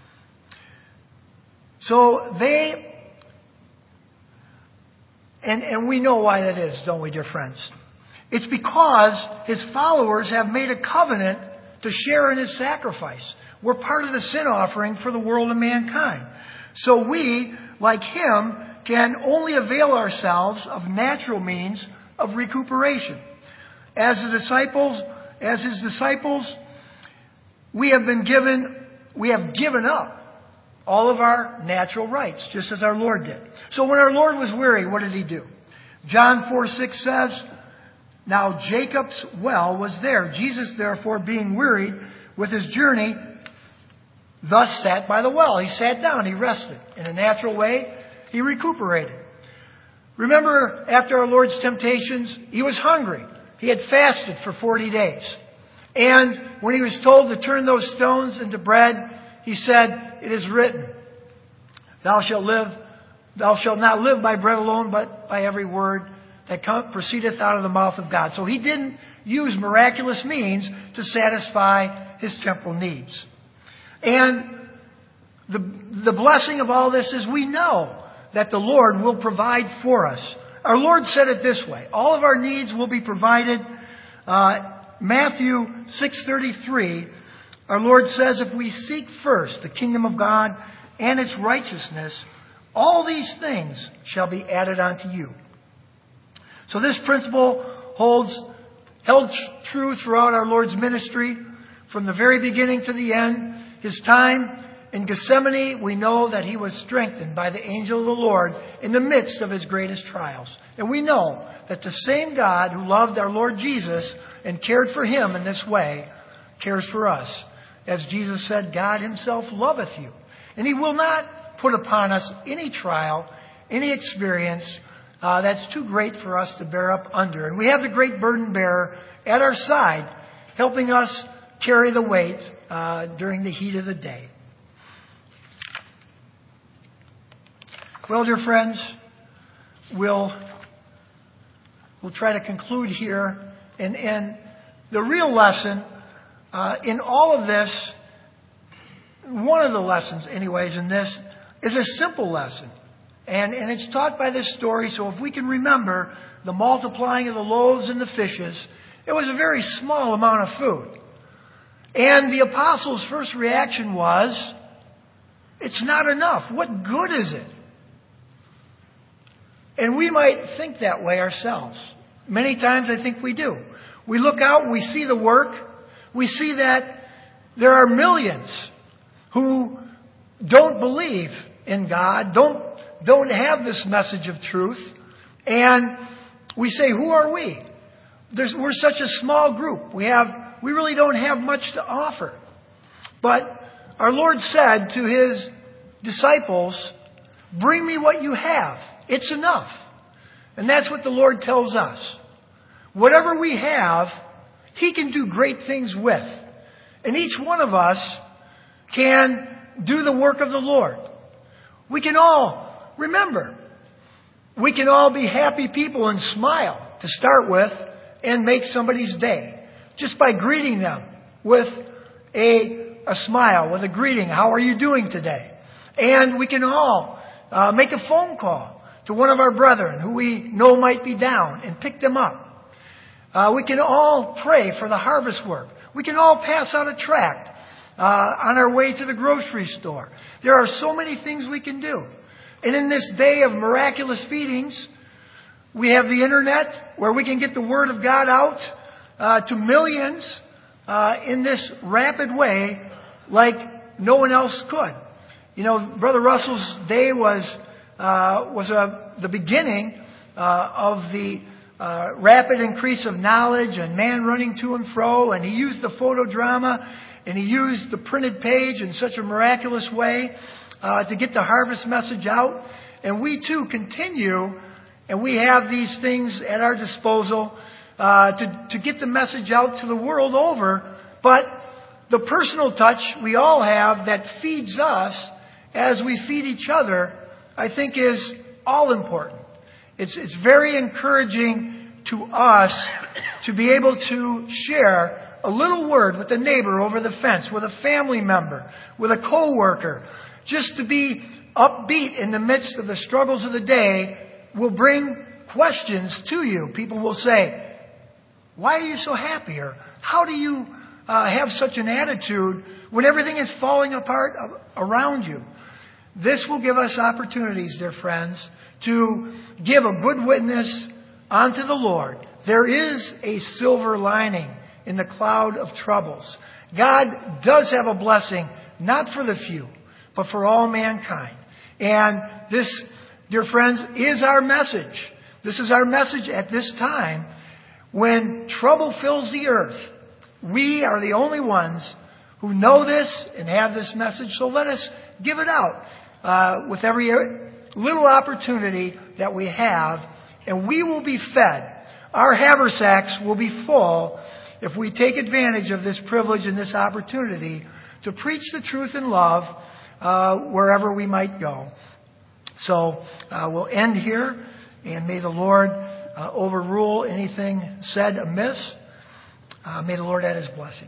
So they, and, and we know why that is, don't we, dear friends? It's because his followers have made a covenant to share in his sacrifice. We're part of the sin offering for the world and mankind. So we, like him, can only avail ourselves of natural means of recuperation. As the disciples, as his disciples, we have been given, we have given up all of our natural rights, just as our Lord did. So when our Lord was weary, what did he do? John four six says, "Now Jacob's well was there. Jesus, therefore, being wearied with his journey, thus sat by the well." He sat down, he rested. In a natural way, he recuperated. Remember, after our Lord's temptations, he was hungry. He had fasted for forty days. And when he was told to turn those stones into bread, he said, "It is written, Thou shalt live, thou shalt not live by bread alone, but by every word that proceedeth out of the mouth of God." So he didn't use miraculous means to satisfy his temporal needs. And the, the blessing of all this is we know that the Lord will provide for us. Our Lord said it this way: all of our needs will be provided. Uh, Matthew six thirty-three, our Lord says, "If we seek first the kingdom of God and its righteousness, all these things shall be added unto you." So this principle holds held true throughout our Lord's ministry, from the very beginning to the end. His time in Gethsemane, we know that he was strengthened by the angel of the Lord in the midst of his greatest trials. And we know that the same God who loved our Lord Jesus and cared for him in this way cares for us. As Jesus said, "God himself loveth you." And he will not put upon us any trial, any experience uh, that's too great for us to bear up under. And we have the great burden bearer at our side, helping us carry the weight uh, during the heat of the day. Well, dear friends, we'll, we'll try to conclude here. And, and the real lesson uh, in all of this, one of the lessons anyways in this, is a simple lesson. And, and it's taught by this story. So if we can remember the multiplying of the loaves and the fishes, it was a very small amount of food. And the apostles' first reaction was, "It's not enough. What good is it?" And we might think that way ourselves. Many times I think we do. We look out, we see the work, we see that there are millions who don't believe in God, don't, don't have this message of truth, and we say, who are we? there's, we're such a small group. We have, we really don't have much to offer. But our Lord said to His disciples, bring me what you have. It's enough. And that's what the Lord tells us. Whatever we have, He can do great things with. And each one of us can do the work of the Lord. We can all, remember, we can all be happy people and smile to start with and make somebody's day. Just by greeting them with a, a smile, with a greeting. How are you doing today? And we can all uh, make a phone call to one of our brethren who we know might be down and pick them up. Uh, we can all pray for the harvest work. We can all pass out a tract uh, on our way to the grocery store. There are so many things we can do. And in this day of miraculous feedings, we have the internet where we can get the Word of God out uh, to millions uh, in this rapid way like no one else could. You know, Brother Russell's day was uh, was a, the beginning uh, of the uh, rapid increase of knowledge and man running to and fro, and he used the photodrama and he used the printed page in such a miraculous way uh, to get the harvest message out. And we too continue, and we have these things at our disposal uh, to, to get the message out to the world over. But the personal touch we all have that feeds us as we feed each other, I think is all important. It's, it's very encouraging to us to be able to share a little word with a neighbor over the fence, with a family member, with a coworker. Just to be upbeat in the midst of the struggles of the day will bring questions to you. People will say, why are you so happy? Or how do you uh, have such an attitude when everything is falling apart around you? This will give us opportunities, dear friends, to give a good witness unto the Lord. There is a silver lining in the cloud of troubles. God does have a blessing, not for the few, but for all mankind. And this, dear friends, is our message. This is our message at this time. When trouble fills the earth, we are the only ones who know this and have this message. So let us give it out uh, with every little opportunity that we have, and we will be fed. Our haversacks will be full if we take advantage of this privilege and this opportunity to preach the truth in love uh, wherever we might go. So uh, we'll end here, and may the Lord uh, overrule anything said amiss. Uh, may the Lord add His blessing.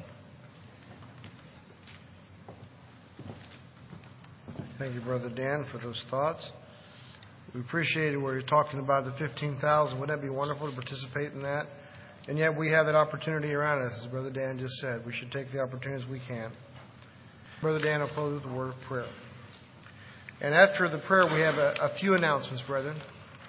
Thank you, Brother Dan, for those thoughts. We appreciated where you're talking about the fifteen thousand. Wouldn't that be wonderful to participate in that? And yet we have that opportunity around us, as Brother Dan just said. We should take the opportunities we can. Brother Dan will close with a word of prayer. And after the prayer, we have a, a few announcements, brethren.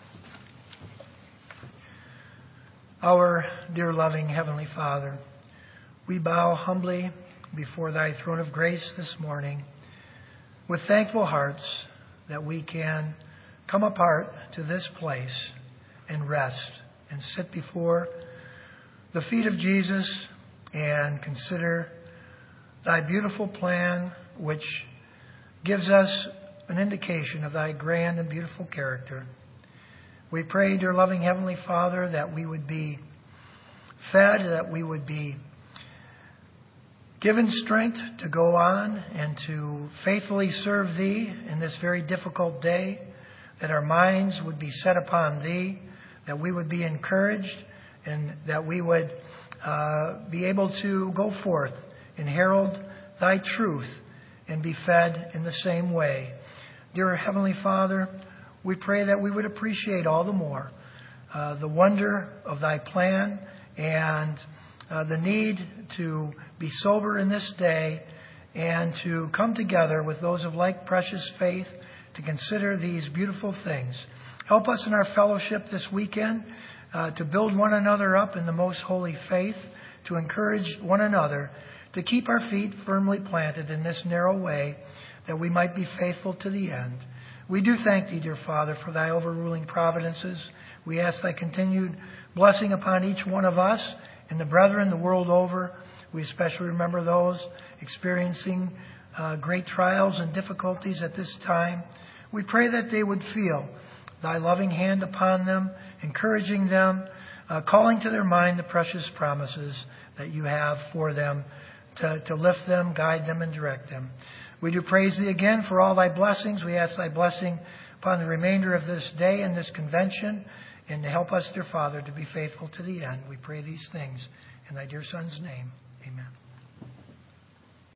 Our dear loving Heavenly Father, we bow humbly before Thy throne of grace this morning with thankful hearts that we can come apart to this place and rest and sit before the feet of Jesus and consider Thy beautiful plan, which gives us an indication of Thy grand and beautiful character. We pray, dear loving Heavenly Father, that we would be fed, that we would be given strength to go on and to faithfully serve Thee in this very difficult day, that our minds would be set upon Thee, that we would be encouraged, and that we would uh, be able to go forth and herald Thy truth and be fed in the same way. Dear Heavenly Father, we pray that we would appreciate all the more uh, the wonder of Thy plan and uh, the need to be sober in this day and to come together with those of like precious faith to consider these beautiful things. Help us in our fellowship this weekend uh, to build one another up in the most holy faith, to encourage one another, to keep our feet firmly planted in this narrow way, that we might be faithful to the end. We do thank Thee, dear Father, for Thy overruling providences. We ask Thy continued blessing upon each one of us and the brethren the world over. We especially remember those experiencing uh, great trials and difficulties at this time. We pray that they would feel Thy loving hand upon them, encouraging them, uh, calling to their mind the precious promises that You have for them to, to lift them, guide them, and direct them. We do praise Thee again for all Thy blessings. We ask Thy blessing upon the remainder of this day and this convention, and to help us, dear Father, to be faithful to the end. We pray these things in Thy dear Son's name. Amen.